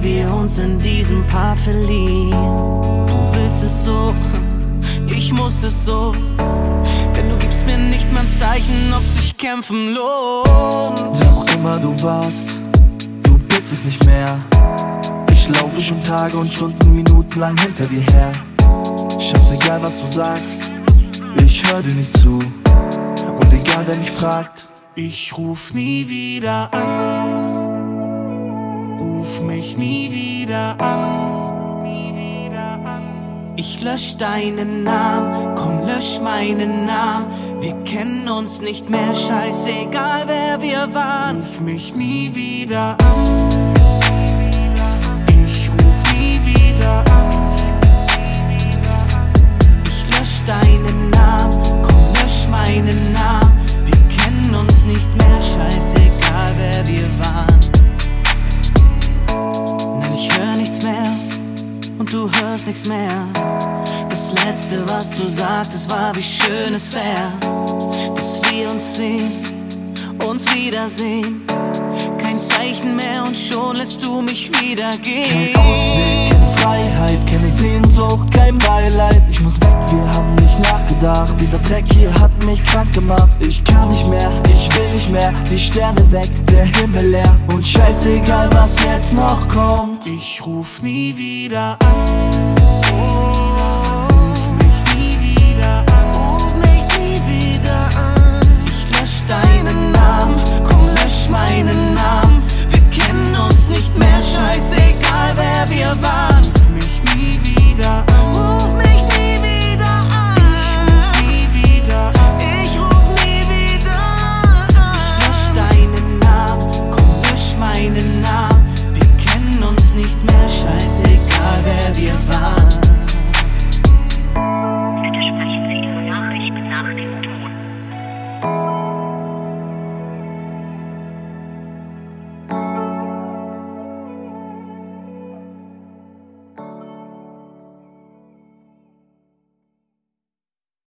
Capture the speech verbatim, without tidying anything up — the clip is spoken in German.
wie wir uns in diesem Part verlieren. Du willst es so, ich muss es so, denn du gibst mir nicht mal ein Zeichen, ob sich kämpfen lohnt. Wer auch immer du warst, du bist es nicht mehr. Ich laufe schon Tage und Stunden, Minuten lang hinter dir her. Scheißegal was du sagst, ich hör dir nicht zu. Und egal wer mich fragt, ich ruf nie wieder an. Ruf mich nie wieder an. Ich lösch deinen Namen, komm lösch meinen Namen. Wir kennen uns nicht mehr, scheißegal wer wir waren. Ruf mich nie wieder an. Ich ruf nie wieder an. Ich lösch deinen Namen, komm lösch meinen Namen. Wir kennen uns nicht mehr, scheißegal wer wir waren. Nein, ich hör nichts mehr und du hörst nichts mehr. Das letzte, was du sagtest, war, wie schön es wär, dass wir uns sehen, uns wiedersehen. Kein Zeichen mehr und schon lässt du mich wieder gehen. kein Ausweg, keine Freiheit, keine Sehnsucht, kein Beileid. Ich muss weg, wir haben nicht nachgedacht. Dieser Dreck hier hat mich krank gemacht. Ich kann nicht mehr, ich will nicht mehr. Die Sterne weg, der Himmel leer. Und scheißegal, was jetzt noch kommt, ich ruf nie wieder an. Ruf mich nie wieder an. Ruf mich nie wieder an. Ich lösch deinen Namen, komm lösch meinen Namen. Wir kennen uns nicht mehr, scheißegal wer wir waren.